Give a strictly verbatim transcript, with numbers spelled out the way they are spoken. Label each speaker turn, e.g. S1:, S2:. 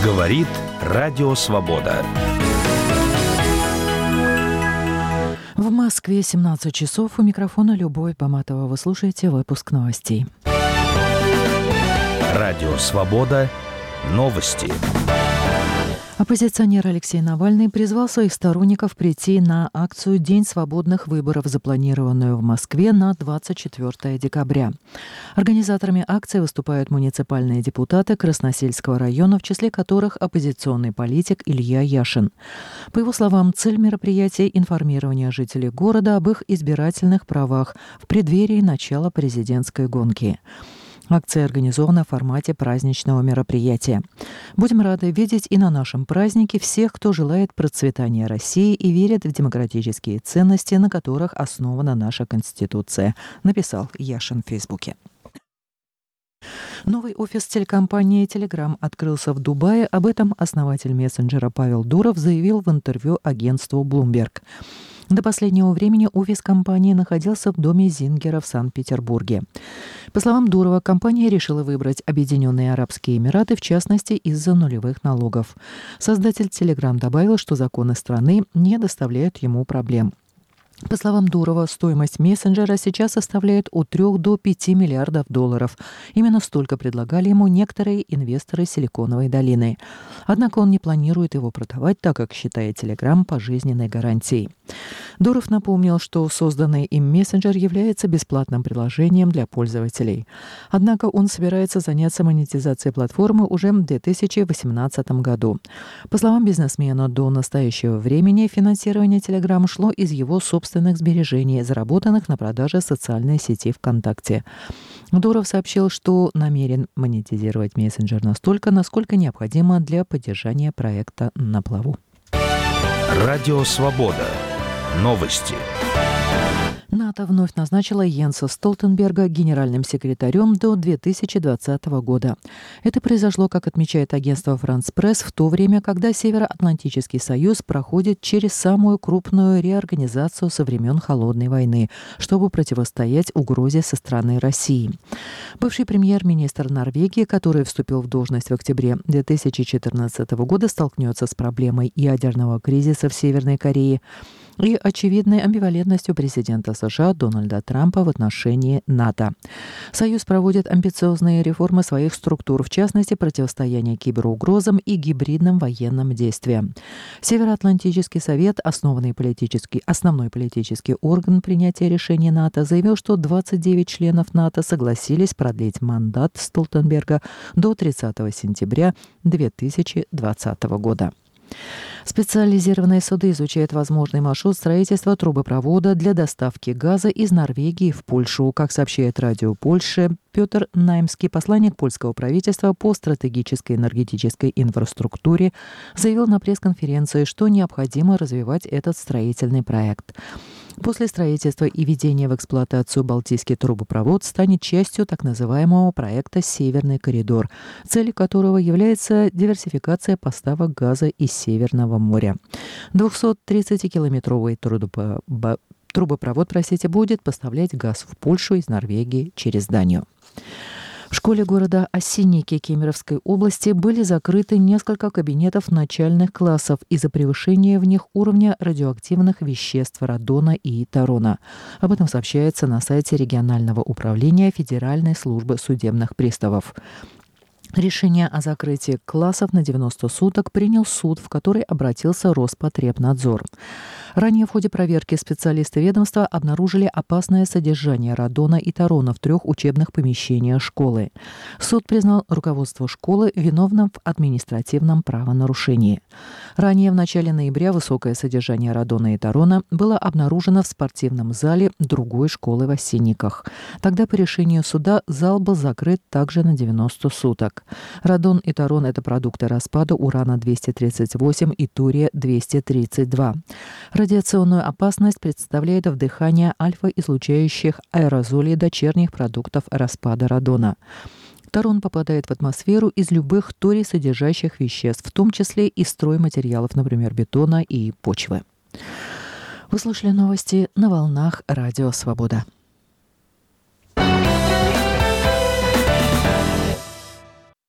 S1: Говорит Радио Свобода.
S2: В Москве семнадцать часов. У микрофона Любовь Баматова. Вы слушаете выпуск новостей.
S1: Радио Свобода. Новости.
S2: Оппозиционер Алексей Навальный призвал своих сторонников прийти на акцию «День свободных выборов», запланированную в Москве на двадцать четвёртое декабря. Организаторами акции выступают муниципальные депутаты Красносельского района, в числе которых оппозиционный политик Илья Яшин. По его словам, цель мероприятия – информирование жителей города об их избирательных правах в преддверии начала президентской гонки. Акция организована в формате праздничного мероприятия. Будем рады видеть и на нашем празднике всех, кто желает процветания России и верит в демократические ценности, на которых основана наша Конституция, написал Яшин в Фейсбуке. Новый офис телекомпании «Телеграм» открылся в Дубае. Об этом основатель мессенджера Павел Дуров заявил в интервью агентству Bloomberg. До последнего времени офис компании находился в доме Зингера в Санкт-Петербурге. По словам Дурова, компания решила выбрать Объединенные Арабские Эмираты, в частности, из-за нулевых налогов. Создатель Telegram добавил, что законы страны не доставляют ему проблем. По словам Дурова, стоимость мессенджера сейчас составляет от трёх до пяти миллиардов долларов. Именно столько предлагали ему некоторые инвесторы Силиконовой долины. Однако он не планирует его продавать, так как считает Telegram пожизненной гарантией. Дуров напомнил, что созданный им мессенджер является бесплатным приложением для пользователей. Однако он собирается заняться монетизацией платформы уже в две тысячи восемнадцатом году. По словам бизнесмена, до настоящего времени финансирование Telegram шло из его собственных сбережений, заработанных на продаже социальной сети ВКонтакте. Дуров сообщил, что намерен монетизировать мессенджер настолько, насколько необходимо для поддержания проекта на плаву.
S1: Радио Свобода. Новости.
S2: НАТО вновь назначила Йенса Столтенберга генеральным секретарем до две тысячи двадцатого года. Это произошло, как отмечает агентство «Франс Пресс», в то время, когда Североатлантический союз проходит через самую крупную реорганизацию со времен Холодной войны, чтобы противостоять угрозе со стороны России. Бывший премьер-министр Норвегии, который вступил в должность в октябре две тысячи четырнадцатого года, столкнется с проблемой ядерного кризиса в Северной Корее и очевидной амбивалентностью президента США Дональда Трампа в отношении НАТО. Союз проводит амбициозные реформы своих структур, в частности, противостояние киберугрозам и гибридным военным действиям. Североатлантический совет, основанный политический, основной политический орган принятия решений НАТО, заявил, что двадцать девять членов НАТО согласились продлить мандат Столтенберга до тридцатого сентября две тысячи двадцатого года. Специализированные суды изучают возможный маршрут строительства трубопровода для доставки газа из Норвегии в Польшу. Как сообщает Радио Польши, Петр Наймский, посланник польского правительства по стратегической энергетической инфраструктуре, заявил на пресс-конференции, что необходимо развивать этот строительный проект. После строительства и введения в эксплуатацию Балтийский трубопровод станет частью так называемого проекта «Северный коридор», целью которого является диверсификация поставок газа из Северного моря. двухсоттридцатикилометровый трубопровод, трубопровод простите, будет поставлять газ в Польшу из Норвегии через Данию. В школе города Осинники Кемеровской области были закрыты несколько кабинетов начальных классов из-за превышения в них уровня радиоактивных веществ радона и торона. Об этом сообщается на сайте регионального управления Федеральной службы судебных приставов. Решение о закрытии классов на девяносто суток принял суд, в который обратился Роспотребнадзор. Ранее в ходе проверки специалисты ведомства обнаружили опасное содержание радона и торона в трех учебных помещениях школы. Суд признал руководство школы виновным в административном правонарушении. Ранее в начале ноября высокое содержание радона и торона было обнаружено в спортивном зале другой школы в Осинниках. Тогда по решению суда зал был закрыт также на девяносто суток. Радон и торон – это продукты распада урана двести тридцать восемь и турия двести тридцать два. Радиационную опасность представляет вдыхание альфа-излучающих аэрозолей дочерних продуктов распада радона. Торон попадает в атмосферу из любых торий содержащих веществ, в том числе из стройматериалов, например, бетона и почвы. Вы слушали новости на волнах Радио Свобода.